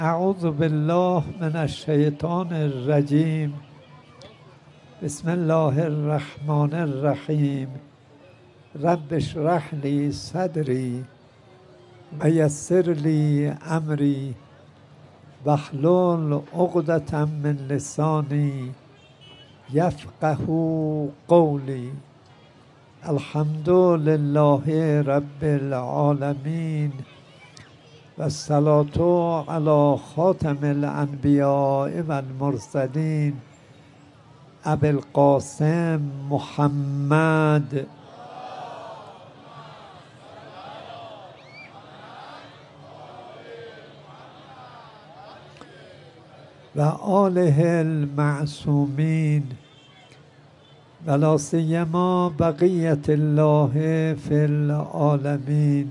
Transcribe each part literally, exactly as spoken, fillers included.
اعوذ بالله من الشیطان الرجیم. بسم الله الرحمن الرحیم. رب اشرح لی صدری و یسر لی امری واحلل عقدة من لسانی یفقهوا قولی. الحمد لله رب العالمین و الصلاة علی خاتم الانبیاء و المرسلین ابی القاسم محمد و آله المعصومین و لا سیما بقیة الله فی العالمین.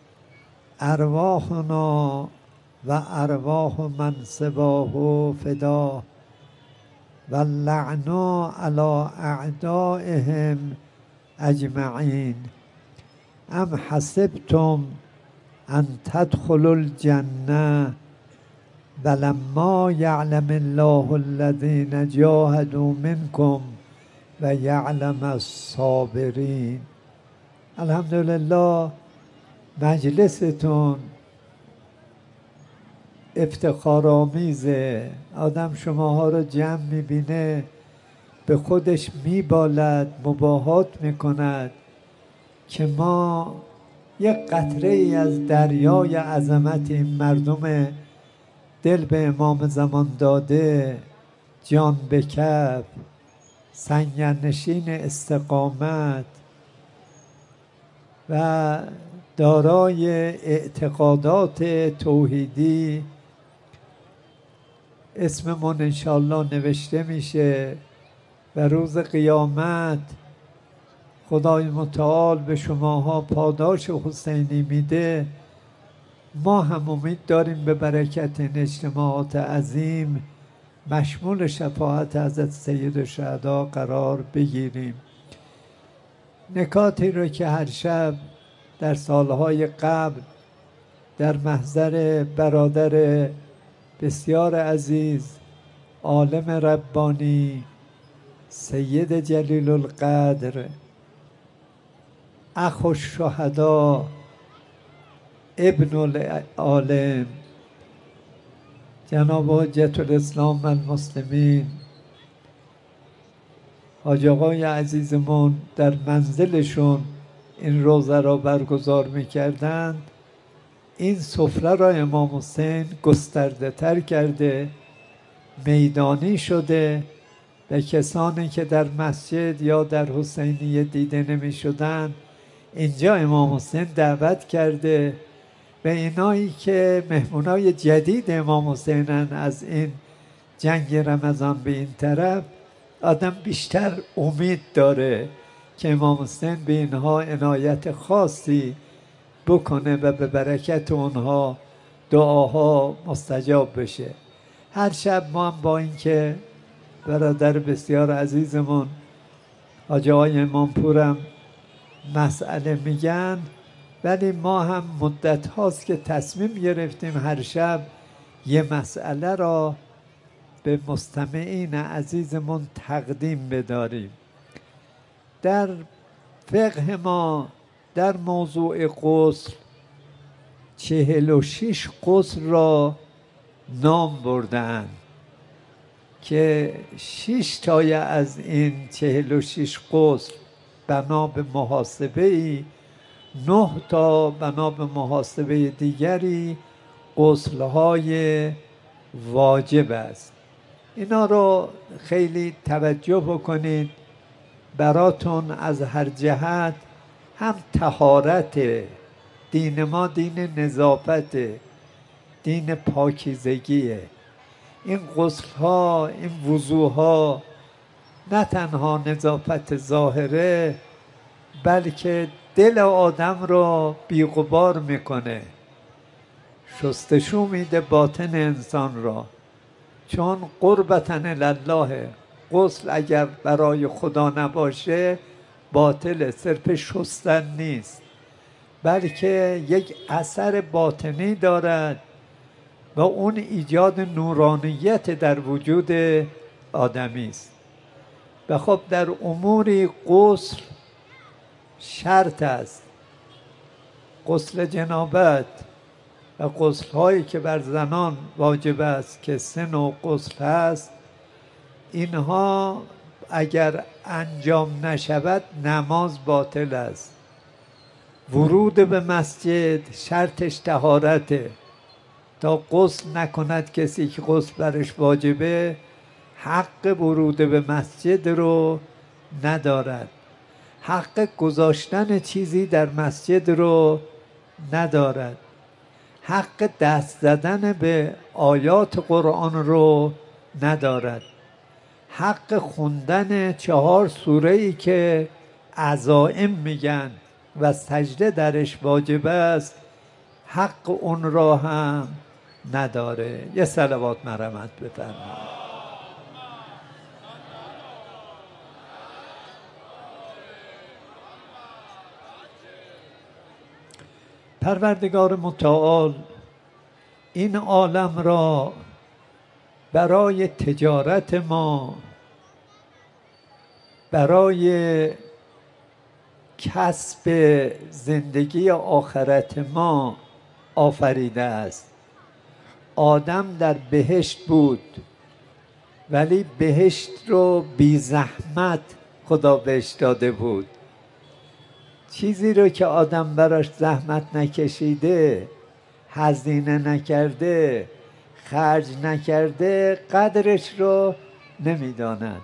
ارواحنا و ارواح من سواه فدا و اللعنا علی اعدائهم اجمعین. ام حسبتم ان تدخلوا الجنة ولما یعلم الله الذین جاهدوا منکم و یعلم الصابرین. الحمدلله مجلستون افتخارآمیزه. آدم شماها رو جمع میبینه به خودش میبالد، مباهات میکند که ما یک قطره ای از دریای عظمت این مردم دل به امام زمان داده، جان به کف، سنگرنشین استقامت و دارای اعتقادات توحیدی اسممون انشاءالله نوشته میشه و روز قیامت خدای متعال به شماها پاداش حسینی میده. ما هم امید داریم به برکت این اجتماعات عظیم مشمول شفاعت حضرت سید الشهدا قرار بگیریم. نکاتی رو که هر شب در سالهای قبل در محضر برادر بسیار عزیز عالم ربانی سید جلیل القدر اخ الشهدا ابن العالم جناب حجت الاسلام و المسلمین حاج آقای عزیزمون در منزلشون این روزه را برگزار میکردند، این سفره را امام حسین گسترده تر کرده، میدانی شده و کسانی که در مسجد یا در حسینیه دیده نمی شدن اینجا امام حسین دعوت کرده و اینایی که مهمونای جدید امام حسینن از این جنگ رمضان به این طرف، آدم بیشتر امید داره که امام حسین به اینها عنایت خاصی بکنه و به برکت اونها دعاها مستجاب بشه. هر شب ما هم با اینکه برادر بسیار عزیزمون حاج آقای امامپورم مسئله میگن، ولی ما هم مدت هاست که تصمیم گرفتیم هر شب یه مسئله را به مستمعین عزیزمون تقدیم بداریم. در فقه ما در موضوع غسل چهل و شش غسل را نام بردن که شش تای از این چهل و شش غسل بنا به محاسبه ای، نه تا بنا به محاسبه دیگری غسل‌های واجب است. اینا رو خیلی توجه بکنید، براتون از هر جهت هم طهارت، دین ما دین نظافت، دین پاکیزگیه. این غسل‌ها، این وضوها نه تنها نظافت ظاهره بلکه دل آدم را بی‌غبار میکنه، شستشو میده باطن انسان را، چون قربتن لله، غسل اگر برای خدا نباشه باطله، صرف شستن نیست. بلکه یک اثر باطنی دارد و اون ایجاد نورانیت در وجود آدمی است. و خب در اموری غسل شرط است، غسل جنابت و غسل هایی که بر زنان واجب است که سه نوع غسل هست، اینها اگر انجام نشود نماز باطل است. ورود به مسجد شرطش طهارته، تا غسل نکند کسی که غسل برش واجبه حق ورود به مسجد رو ندارد، حق گذاشتن چیزی در مسجد رو ندارد، حق دست زدن به آیات قرآن رو ندارد، حق خوندن چهار سوره‌ای که عزائم میگن و سجده درش واجب است حق اون را هم نداره. یه صلوات مرحمت بفرمایید. پروردگار متعال این عالم را برای تجارت ما، برای کسب زندگی آخرت ما آفریده است. آدم در بهشت بود ولی بهشت رو بی زحمت خدا بهش داده بود. چیزی رو که آدم براش زحمت نکشیده، هزینه نکرده، خرج نکرده، قدرش رو نمیداند.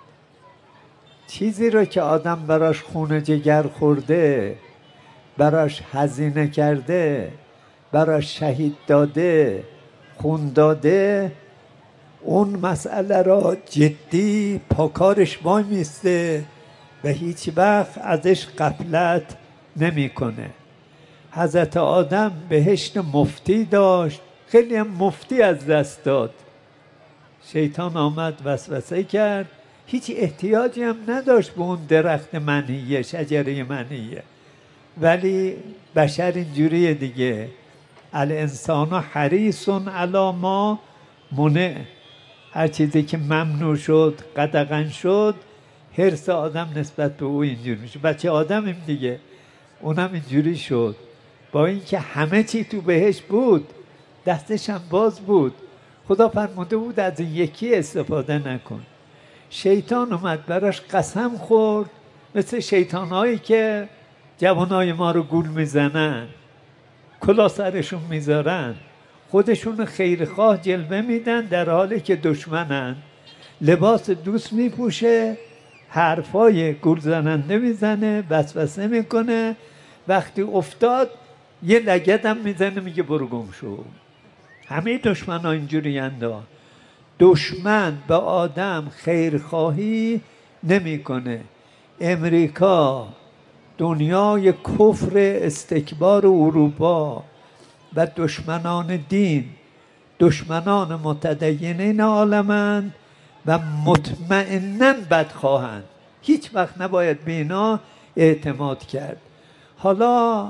چیزی رو که آدم براش خون جگر خورده، براش هزینه کرده، براش شهید داده، خون داده، اون مسئله را جدی پاکارش وای میسته و هیچ وقت ازش غفلت نمیکنه. حضرت آدم بهشت مفتی داشت، خیلی هم مفتی از دست داد. شیطان آمد وسوسه کرد، هیچ احتیاجی هم نداشت به اون درخت منیه، شجره منیه، ولی بشر اینجوریه دیگه. الانسان حریص علی ما منع، هر چیزی که ممنوع شد قدغن شد، حرص آدم نسبت به او اینجوری میشه. بچه آدمیم دیگه، اونم اینجوری شد. با اینکه همه چی تو بهش بود، دستش هم باز بود، خدا فرموده بود از این یکی استفاده نکن. شیطان اومد براش قسم خورد، مثل شیطانهایی که جوانای ما رو گول میزنن، کلا سرشون میذارن، خودشون خیرخواه جلوه میدن در حالی که دشمنن، لباس دوست میپوشه، حرفای گول زننده میزنه، وسوسه میکنه، وقتی افتاد یه لگد هم میزنه میگه برو گم شو. همه دشمن ها اینجوری انده. دشمن به آدم خیرخواهی نمیکنه. امریکا، دنیای کفر استکبار اروپا و دشمنان دین، دشمنان متدینین عالمند و مطمئناً بدخواهند. هیچ وقت نباید به اینا اعتماد کرد. حالا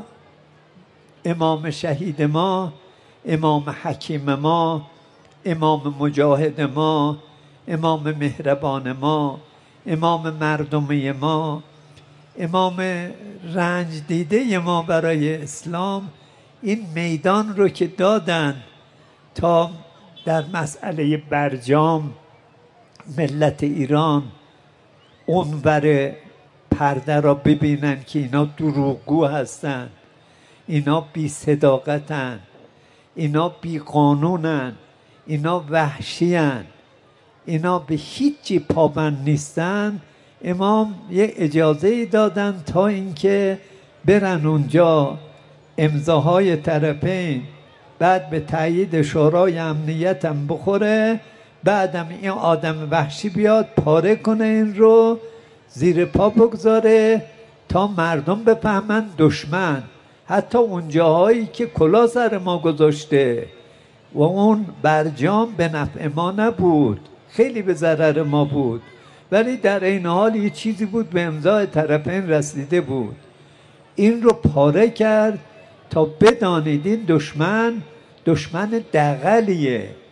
امام شهید ما، امام حکیم ما، امام مجاهد ما، امام مهربان ما، امام مردمی ما، امام رنج دیده ما برای اسلام این میدان رو که دادن تا در مسئله برجام ملت ایران اونور پرده را ببینن که اینا دروغگو هستن، اینا بی صداقتن، اینا بی قانونن، اینا وحشیان، اینا به هیچی پابند نیستن. امام یه اجازه دادن تا اینکه برن اونجا امضاهای طرفین، بعد به تایید شورای امنیت هم بخوره، بعدم این آدم وحشی بیاد پاره کنه، این رو زیر پا بگذاره تا مردم بفهمن دشمن حتی اون جاهایی که کلا سر ما گذاشته و اون برجام به نفع ما نبود، خیلی به ضرر ما بود، ولی در این حال یه چیزی بود به امضای طرفین رسیده بود. این رو پاره کرد تا بدانید این دشمن دشمن دغلیه،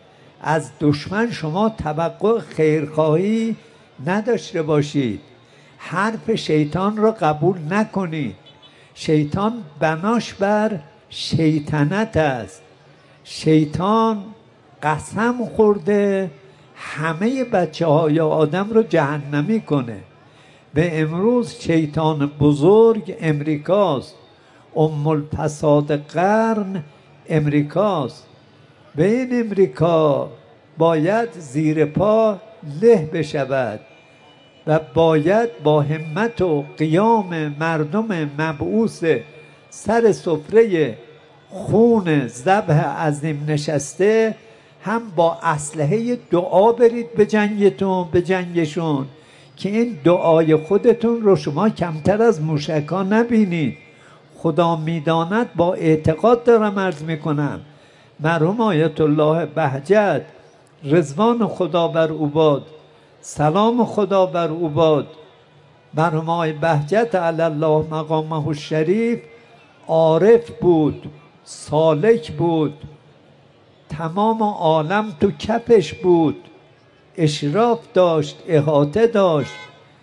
از دشمن شما توقع خیرخواهی نداشته باشید. حرف شیطان را قبول نکنید. شیطان بناش بر شیطنت است. شیطان قسم خورده همه بچه های آدم رو جهنمی کنه. به امروز شیطان بزرگ امریکاست. ام الفساد قرن امریکاست. به این امریکا باید زیر پا له بشود و باید با همت و قیام مردم مبعوث سر سفره خون ذبح عظیم نشسته هم با اسلحه دعا برید به جنگتون به جنگشون که این دعای خودتون رو شما کمتر از موشکا نبینید. خدا میداند، با اعتقاد دارم عرض میکنم. مرحوم آیت الله بهجت رضوان خدا بر او باد، سلام خدا بر او باد، مرحوم آقای بهجت علی الله مقامه الشریف عارف بود، سالک بود، تمام عالم تو کفش بود، اشراف داشت، احاطه داشت،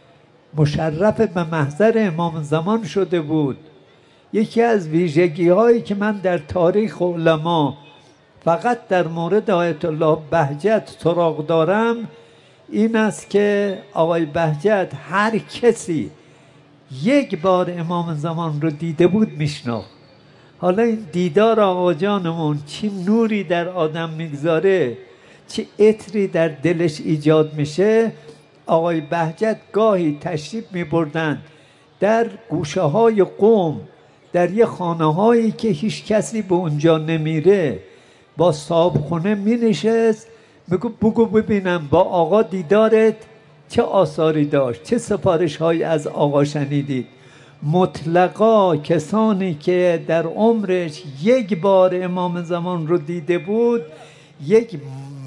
مشرف به محضر امام زمان شده بود. یکی از ویژگی هایی که من در تاریخ علما فقط در مورد آیت الله بهجت سراغ دارم این است که آقای بهجت هر کسی یک بار امام زمان رو دیده بود میشناخت. حالا این دیدار آقا جانمون چه نوری در آدم میگذاره، چه عطری در دلش ایجاد میشه. آقای بهجت گاهی تشریف میبردن در گوشه های قم، در یه خانه هایی که هیچ کسی به اونجا نمیره، با صاحبخونه می نشست بگو بگو ببینم با آقا دیدارت چه آثاری داشت، چه سفارش هایی از آقا شنیدید. مطلقا کسانی که در عمرش یک بار امام زمان رو دیده بود یک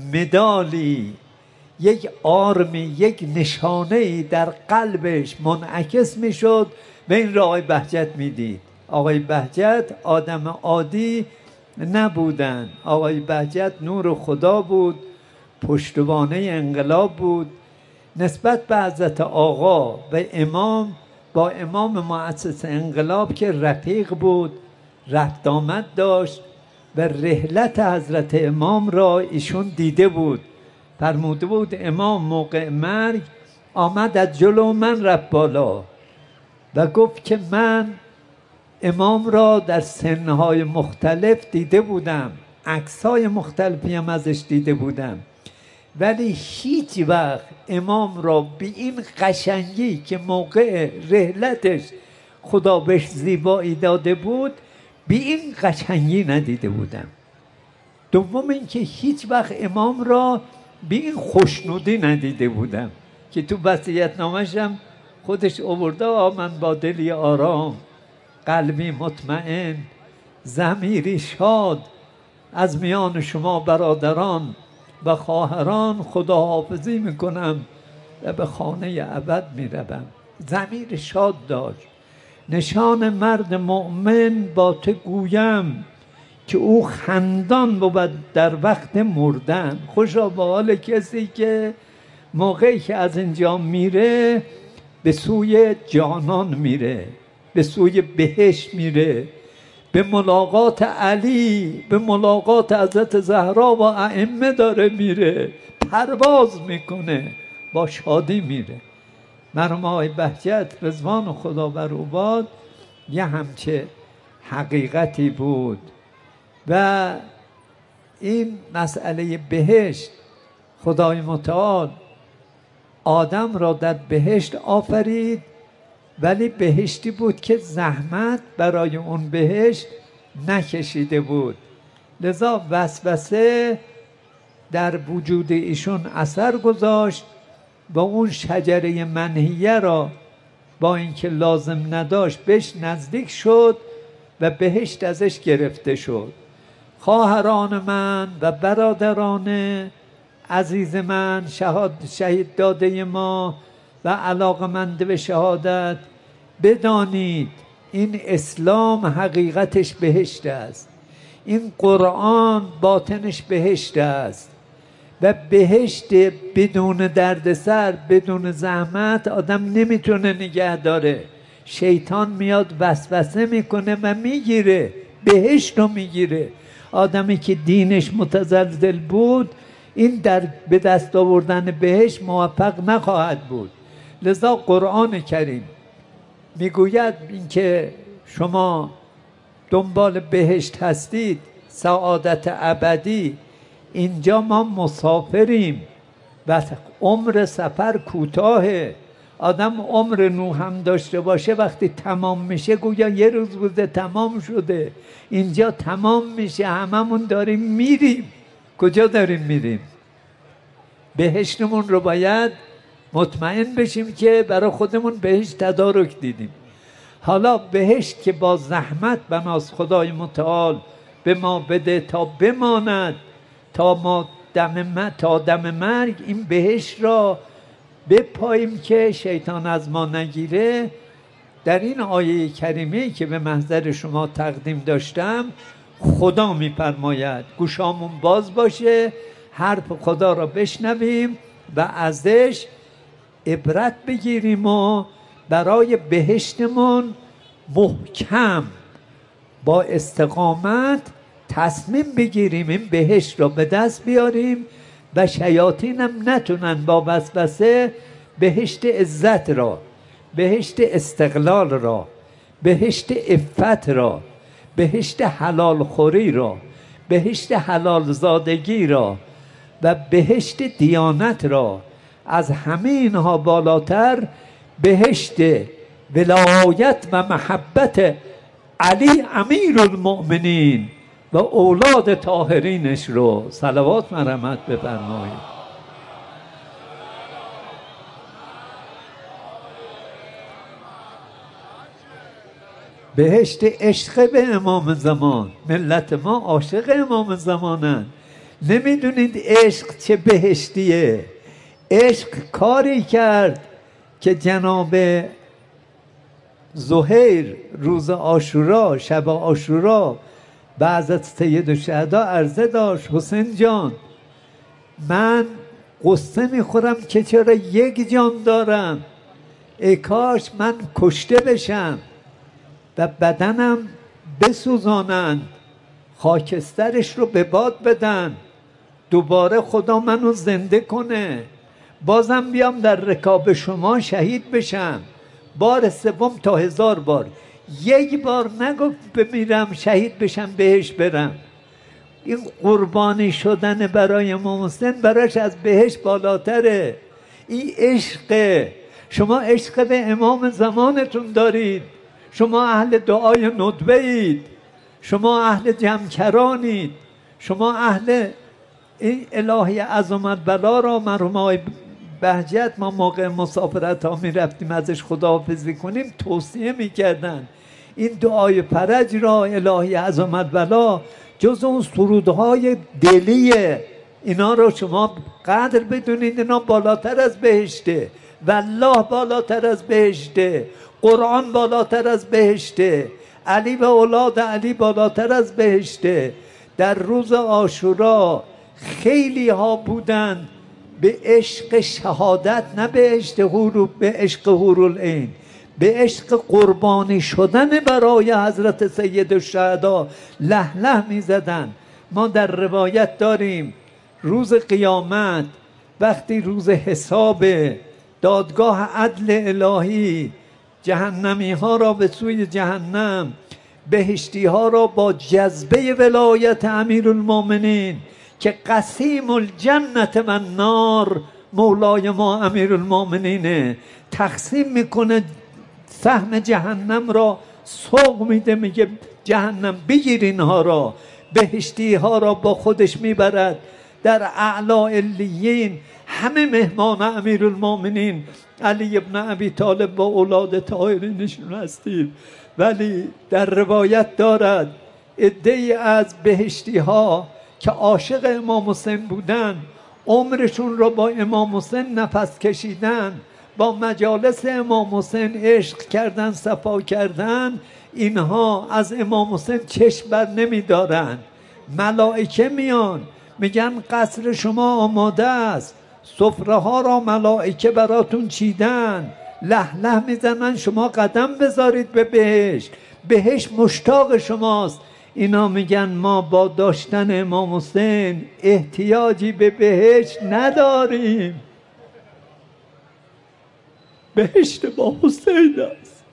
مدالی، یک آرمی، یک نشانه‌ای در قلبش منعکس می شد و این را آقای بهجت می دید. آقای بهجت آدم عادی نبودن. آقای بهجت نور خدا بود، پشتوانه انقلاب بود. نسبت به حضرت آقا و امام، با امام مؤسس انقلاب که رفیق بود، رفت آمد داشت و رحلت حضرت امام را ایشون دیده بود. فرموده بود امام موقع مرگ آمد از جلو من رفت بالا و گفت که من امام را در سنهای مختلف دیده بودم، عکسای مختلفی هم ازش دیده بودم، ولی هیچ وقت امام را به این قشنگی که موقع رحلتش خدا بهش زیبایی داده بود به این قشنگی ندیده بودم. دوم اینکه هیچ وقت امام را به این خوشنودی ندیده بودم که تو وصیت‌نامه‌ش هم خودش آورده من با دلی آرام، قلبی مطمئن، ضمیری شاد از میان شما برادران و خواهران خداحافظی میکنم و به خانه ابد میروم. ضمیر شاد داشت. نشان مرد مؤمن با تو گویم که او خندان بود در وقت مردن. خوشا به حال کسی که موقعی که از اینجا میره به سوی جانان میره، به سوی بهشت میره، به ملاقات علی، به ملاقات حضرت زهرا و ائمه داره میره، پرواز میکنه، با شادی میره. مرحوم آقای بهجت رضوان خدا بر او باد یه همچه حقیقتی بود. و این مسئله بهشت، خدای متعال آدم را در بهشت آفرید، ولی بهشتی بود که زحمت برای اون بهشت نکشیده بود. لذا وسوسه در وجود ایشون اثر گذاشت و اون شجره منهیه را با اینکه لازم نداشت بهش نزدیک شد و بهشت ازش گرفته شد. خواهران من و برادران عزیز من، شهاد شهید داده ما و علاقمند به شهادت، بدانید این اسلام حقیقتش بهشت است، این قرآن باطنش بهشت است. و بهشت بدون دردسر، بدون زحمت آدم نمیتونه نگه داره. شیطان میاد وسوسه میکنه و میگیره، بهشت رو میگیره. آدمی که دینش متزلزل بود این در به دست آوردن بهشت موفق نخواهد بود. لذا قرآن کریم میگوید اینکه شما دنبال بهشت هستید، سعادت ابدی، اینجا ما مسافریم و عمر سفر کوتاهه. آدم عمر نوح هم داشته باشه وقتی تمام میشه گویا یه روز بوده تمام شده. اینجا تمام میشه، هممون داریم میریم. کجا داریم میریم؟ بهشتمون رو باید مطمئن بشیم که برای خودمون بهشت تدارک دیدیم. حالا بهشت که با زحمت بناس خدای متعال به ما بده تا بماند، تا ما دم ما تا دم مرگ این بهشت را بپاییم که شیطان از ما نگیره. در این آیه کریمه که به محضر شما تقدیم داشتم خدا می‌فرماید گوشامون باز باشه، حرف خدا را بشنویم و ازش عبرت بگیریم و برای بهشتمون محکم با استقامت تصمیم بگیریم این بهشت را به دست بیاریم و شیاطین هم نتونن با وسوسه بهشت عزت را، بهشت استقلال را، بهشت عفت را، بهشت حلال خوری را، بهشت حلال زادگی را و بهشت دیانت را، از همه اینها بالاتر بهشت ولایت و محبت علی امیر المؤمنین و اولاد طاهرینش رو صلوات و رحمت بفرمایید. بهشت عشق به امام زمان. ملت ما عاشق امام زمانن. نمیدونید عشق چه بهشتیه. عشق کاری کرد که جناب زهیر روز عاشورا، شب عاشورا، بعد از سید الشهدا عرضه داشت حسین جان من قصه میخورم که چرا یک جان دارم، ای کاش من کشته بشم و بدنم بسوزانند، خاکسترش رو به باد بدن، دوباره خدا منو زنده کنه، بازم بیام در رکاب شما شهید بشم. بار سوم تا هزار بار. یک بار نگفت بمیرم شهید بشم بهش برم. این قربانی شدن برای امام حسین براش از بهش بالاتره. این عشقه. شما عشق به امام زمانتون دارید. شما اهل دعای ندبه اید. شما اهل جمکرانید. شما اهل این الهی عظمت بلا را مرحوم آقای بهجت ما موقع مسافرت ها می رفتیم ازش خداحافظی کنیم توصیه می کردن این دعای فرج را الهی عظمت بلا جز اون سرودهای دلیه. اینا رو شما قدر بدونید، اینا بالاتر از بهشته. والله بالاتر از بهشته. قرآن بالاتر از بهشته. علی و اولاد علی بالاتر از بهشته. در روز عاشورا خیلی ها بودند به عشق شهادت، نه به عشق حور، به عشق حورالعین، به عشق قربانی شدن برای حضرت سید الشهدا له له می زدن. ما در روایت داریم روز قیامت وقتی روز حساب دادگاه عدل الهی جهنمی ها را به سوی جهنم، بهشتی ها را با جذبه ولایت امیرالمومنین که قسیم الجنت و النار مولای ما امیرالمومنینه تقسیم میکنه، سهم جهنم را سوق میده، میگه جهنم بگیر اینها را، بهشتی ها را با خودش میبرد در اعلا علیین. همه مهمان امیرالمومنین علی ابن ابی طالب با اولاد طاهرینشون هستید. ولی در روایت دارد عده‌ای از بهشتی ها که عاشق امام حسین بودن، عمرشون رو با امام حسین نفس کشیدن، با مجالس امام حسین عشق کردن، صفا کردن، اینها از امام حسین چشم بر نمی دارن. ملائکه میان میگن قصر شما آماده است، سفره ها را ملائکه براتون چیدن، له له میزنن شما قدم بذارید به بهشت، بهشت مشتاق شماست. اینا میگن ما با داشتن امام حسین احتیاجی به بهشت نداریم، بهشت با حسین است.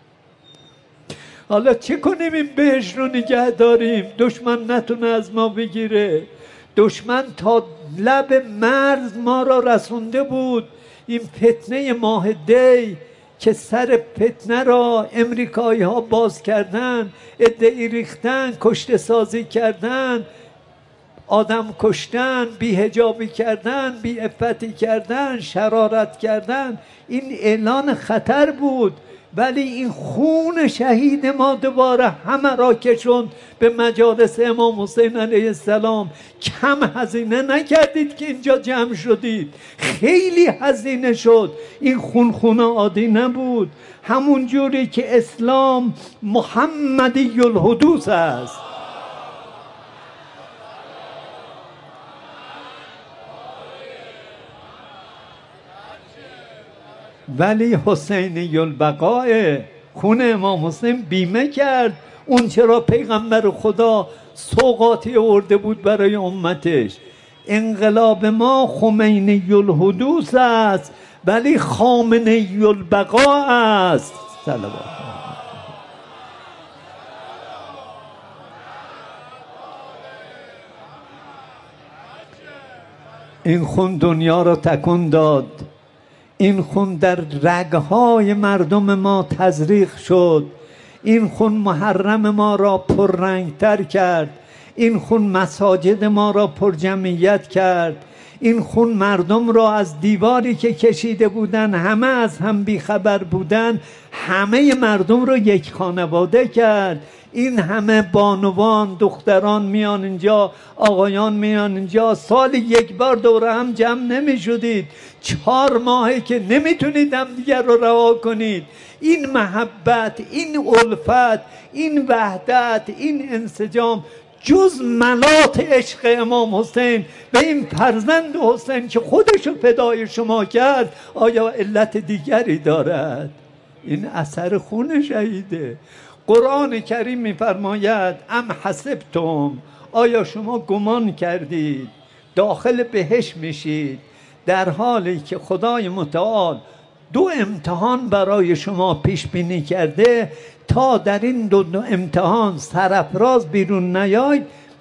حالا چه کنیم این بهشت رو نگه داریم؟ دشمن نتونه از ما بگیره. دشمن تا لب مرز ما را رسونده بود. این فتنه ماه دی که سر فتنه را امریکایی ها باز کردن، عده‌ای ریختن، کشته سازی کردن، آدم کشتن، بی‌حجابی کردن، بی‌عفتی کردن، شرارت کردن، این اعلان خطر بود. ولی این خون شهید ما دوباره همه را کشوند به مجالس امام حسین علیه السلام. کم هزینه نکردید که اینجا جمع شدید، خیلی هزینه شد. این خون خون عادی نبود. همون جوری که اسلام محمدی الحدوث است، ولی حسینی البقاء، خون امام حسین بیمه کرد اون چرا پیغمبر خدا سوغاتی آورده بود برای امتش. انقلاب ما خمینی الحدوث است ولی خامنه‌ای البقاء است. صلوات این خون دنیا را تکون داد. این خون در رگهای مردم ما تزریق شد. این خون محرم ما را پررنگتر کرد. این خون مساجد ما را پرجمعیت کرد. این خون مردم را از دیواری که کشیده بودن، همه از هم بیخبر بودن، همه مردم را یک خانواده کرد. این همه بانوان دختران میان اینجا، آقایان میان اینجا، سال یک بار دوره هم جمع نمی شدید. چهار ماهه که نمیتونید هم دیگر رو رها کنید. این محبت، این الفت، این وحدت، این انسجام جز ملات عشق امام حسین و این فرزند حسین که خودشو فدای شما کرد آیا علت دیگری دارد؟ این اثر خون شهیده. قرآن کریم میفرماید ام حسبتم، آیا شما گمان کردید داخل بهشت میشید در حالی که خدای متعال دو امتحان برای شما پیش بینی کرده تا در این دو, دو امتحان سرافراز بیرون نیاید،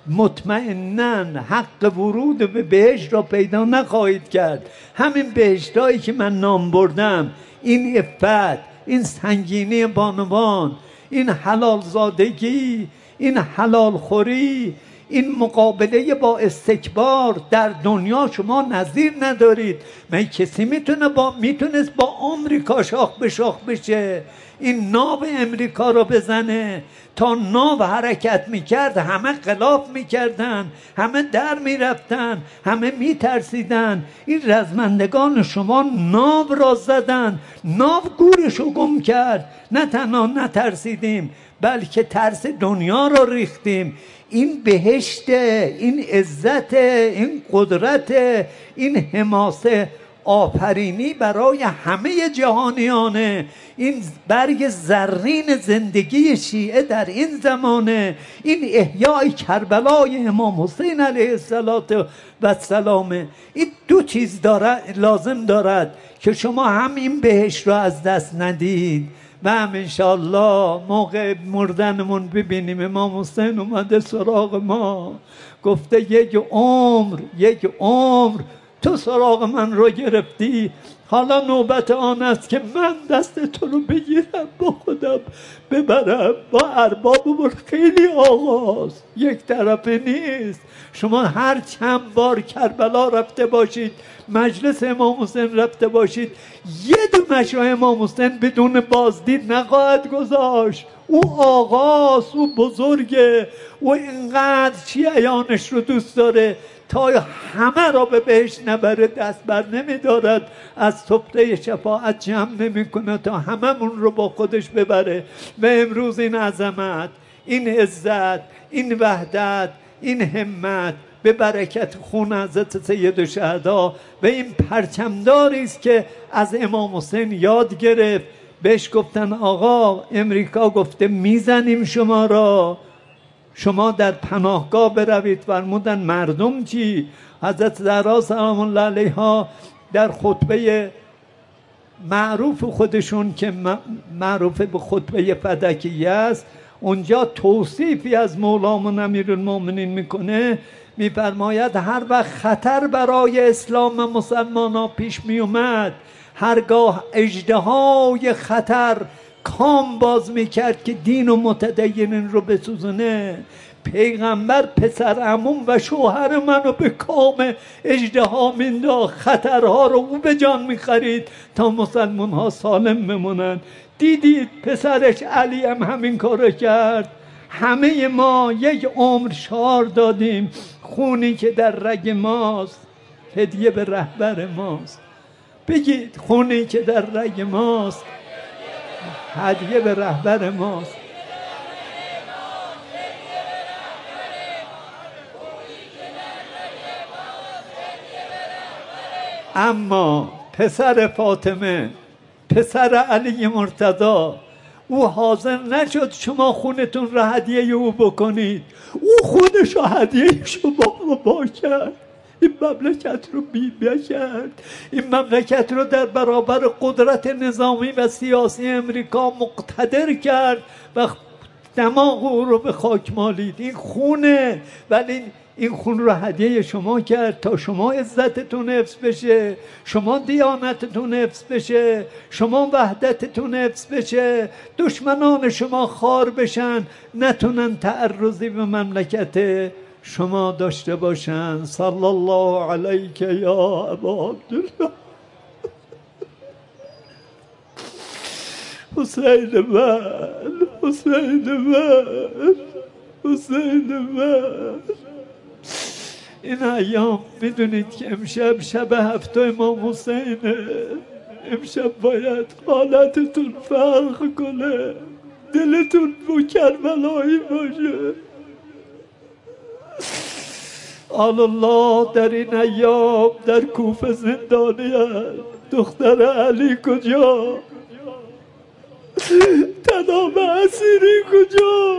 مطمئناً حق ورود به بهشت را پیدا نخواهید کرد. همین بهشتایی که من نام بردم، این عفت، این سنگینی بانوان، این حلال زادگی، این حلال خوری، این مقابله با استکبار در دنیا شما نظیر ندارید. من کسی میتونه با میتونست با آمریکا شاخ به شاخ بشه، این ناو امریکا رو بزنه؟ تا ناو حرکت میکرد همه خلاف میکردن، همه در میرفتن، همه میترسیدن. این رزمندگان شما ناو را زدن، ناو گورشو گم کرد. نه تنها نترسیدیم بلکه ترس دنیا را ریختیم. این بهشت، این عزت، این قدرت، این حماسه آفرینی برای همه جهانیانه. این برگ زرین زندگی شیعه در این زمانه، این احیای کربلای امام حسین علیه السلام. این دو چیز دارد لازم دارد که شما هم این بهشت را از دست ندید و هم انشاءالله موقع مردنمون ببینیم امام حسین اومده سراغ ما گفته یک عمر یک عمر تو سراغ من رو گرفتی، حالا نوبت آن است که من دست تو رو بگیرم با خودم ببرم. با اربابمون خیلی آغاز یک طرفه نیست. شما هر چند بار کربلا رفته باشید، مجلس امام حسین رفته باشید، یه دونش امام حسین بدون بازدید نخواهد گذاشت. او آغاز، او بزرگه، او اینقدر شیعیانش رو دوست داره تا همه را به بهشت نبره، دست بر نمی دارد، از سفره شفاعت جمع نمی کنه تا هممون رو با خودش ببره. و امروز این عظمت، این عزت، این وحدت، این همت به برکت خون حضرت سید الشهدا و این پرچمداری است که از امام حسین یاد گرفت. بهش گفتن آقا امریکا گفته میزنیم شما را، شما در پناهگاه بروید. فرمودن مردم چی؟ حضرت زهرا سلام الله علیها در خطبه معروف خودشون که معروف به خطبه فدکیه است، اونجا توصیفی از مولامون امیرالمومنین میکنه، میفرماید هر وقت خطر برای اسلام و مسلمان ها پیش میومد، هرگاه اژدهای خطر کام باز میکرد که دین و متدینین رو بسوزونه، پیغمبر پسر عموم و شوهر منو به کام اژدها مینداخت، خطرها رو او به جان میخرید تا مسلمان ها سالم بمونن. دیدید پسرش علی هم همین کارو کرد. همه ما یک عمر شعار دادیم خونی که در رگ ماست هدیه به رهبر ماست. بگید خونی که در رگ ماست هدیه به رهبر ماست. اما پسر فاطمه، پسر علی مرتضی، او حاضر نشد شما خونتون را هدیه او بکنید، او خونش را هدیه شما با کرد. این مملکت رو بیمه کرد، این مملکت رو در برابر قدرت نظامی و سیاسی امریکا مقتدر کرد و دماغ او رو به خاک مالید. این خونه، ولی این خون رو هدیه شما کرد تا شما عزتتون حفظ بشه، شما دیانتتون حفظ بشه، شما وحدتتون حفظ بشه، دشمنان شما خار بشن، نتونن تعرضی به مملکت شما داشته باشن. صلی الله علیک یا ابا عبدالله. حسین من، حسین من، حسین من. این ایام میدونید که امشب شب هفت امام حسینه، امشب باید حالتتون فرق کنه، دلتون بو کربلایی باشه. آل الله در این ایام در کوفه زندانی هست. دختر علی کجا؟ تناب اسیری کجا؟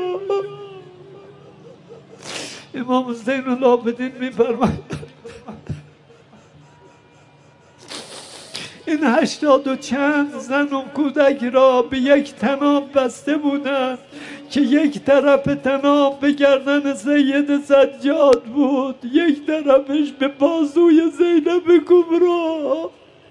امام زین العابدین میفرماید این هشتاد و چند زن و کودک را به یک تناب بسته بودند که یک طرف تناب به گردن سید سجاد بود، یک طرفش به بازوی زینب کبرا.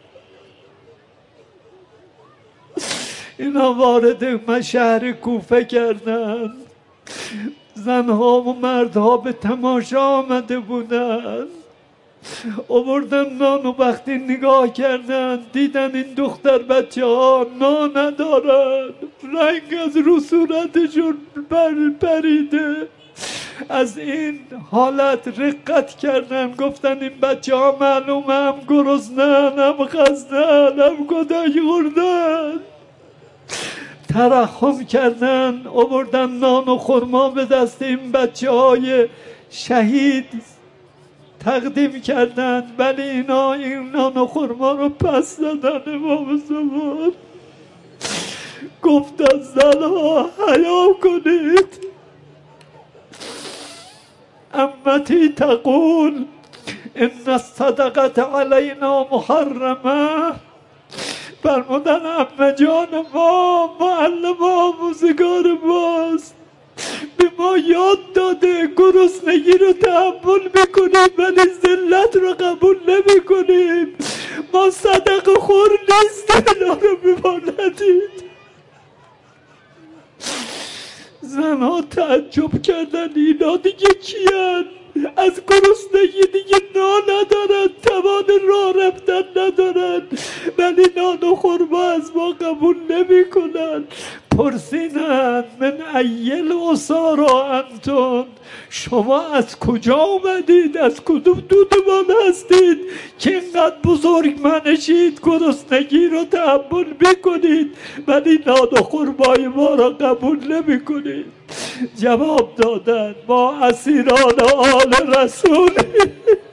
اینا وارد شهر کوفه کردند، زنها و مردها به تماشا آمده بودند، آوردن نان و وقتی نگاه کردن دیدن این دختر بچه ها نان ندارن، رنگ از رو صورتشون پریده. از این حالت رقت کردن، گفتن این بچه ها معلوم هم گرسنه‌ان، هم خسته‌ان، هم کتک خوردن. ترحم کردن، آوردن نان و خرما به دست این بچه های شهید تقدیم کردند، ولی اینا این نان و خرما رو پس دادن. امام زمان گفت از زنها حیا کنید. امتی تقول ان الصدقه علینا محرمه. فرمودن عمه جان ما معلم آموزگار ماست، به ما یاد داده گرسنگی رو تحمل میکنیم ولی ذلت رو قبول نمیکنیم، ما صدقه خور نیستیم، اینا رو به ما ندید. زنها تعجب کردن اینا دیگه کیان؟ از گرسنگی دیگه نان ندارن، توان راه رفتن ندارن، ولی نان و خرما از ما قبول نمی کنن. پرسیدن من ایل اسارا انتون، شما شما از کجا آمدید؟ از کدوم دودمان هستید که اینقدر بزرگ منشید گرسنگی رو تحمل میکنید ولی نان و خرمای ما را قبول نمیکنید؟ جواب دادن ما اسیران آل رسولیم.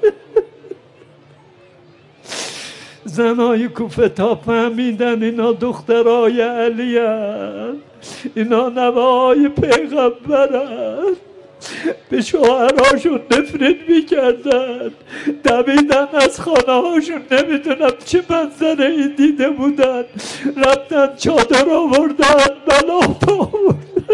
زنای کوفه تا فهمیدن اینا دخترای علی هست، اینا نوه‌های پیغمبرن، به شوهرهاشون نفرت میکردن، دویدن از خانه هاشون، نمیدونم چه منظره دیده بودن، رفتن چادر آوردن بلات آوردن.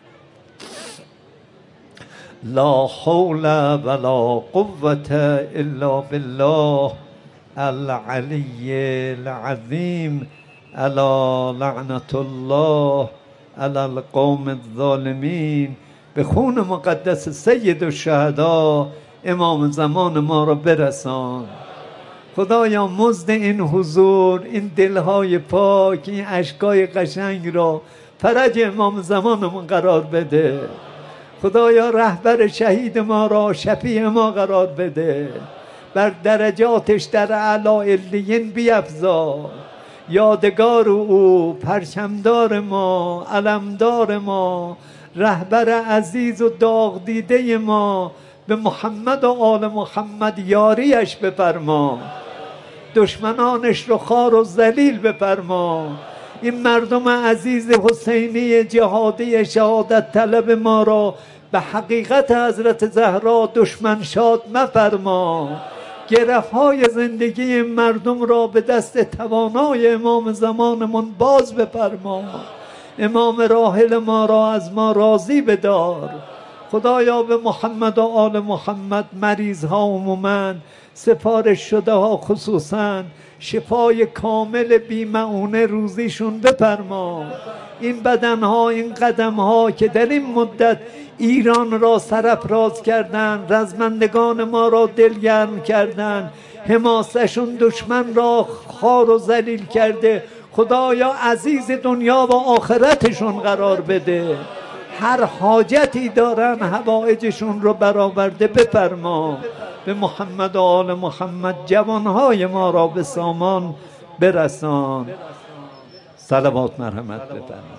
لا حول ولا قوة الا بالله العلی العظیم. الا لعنت الله علی القوم الظالمین. به خون مقدس سید الشهدا امام زمان ما را برسان. خدایا مزد این حضور، این دلهای پاک، این اشکای قشنگ را فرج امام زمانمون قرار بده. خدایا رهبر شهید ما را شفیع ما قرار بده، بر درجاتش در اعلی علیین بیفزا. یادگار او، پرچمدار ما، علمدار ما، رهبر عزیز و داغ دیده ما، به محمد و آل محمد یاریش بفرما، دشمنانش رو خوار و ذلیل بفرما. این مردم عزیز حسینی جهادی شهادت طلب ما را به حقیقت حضرت زهرا دشمن شاد مفرما. گرف‌های زندگی مردم را به دست توانای امام زمانمون باز بفرما. امام راحل ما را از ما راضی بدار. خدایا به محمد و آل محمد مریض ها عموماً، سفارش شده ها خصوصاً، شفای کامل بی‌معونه روزیشون بفرما. این بدن ها، این قدم ها که در این مدت ایران را سرافراز کردن، رزمندگان ما را دلگرم کردن، حماسشون دشمن را خوار و ذلیل کرده، خدایا عزیز دنیا و آخرتشون قرار بده. هر حاجتی دارن حوائجشون رو برآورده بفرما. به محمد و آل محمد جوانهای ما را به سامان برسان. صلوات مرحمت بفرما.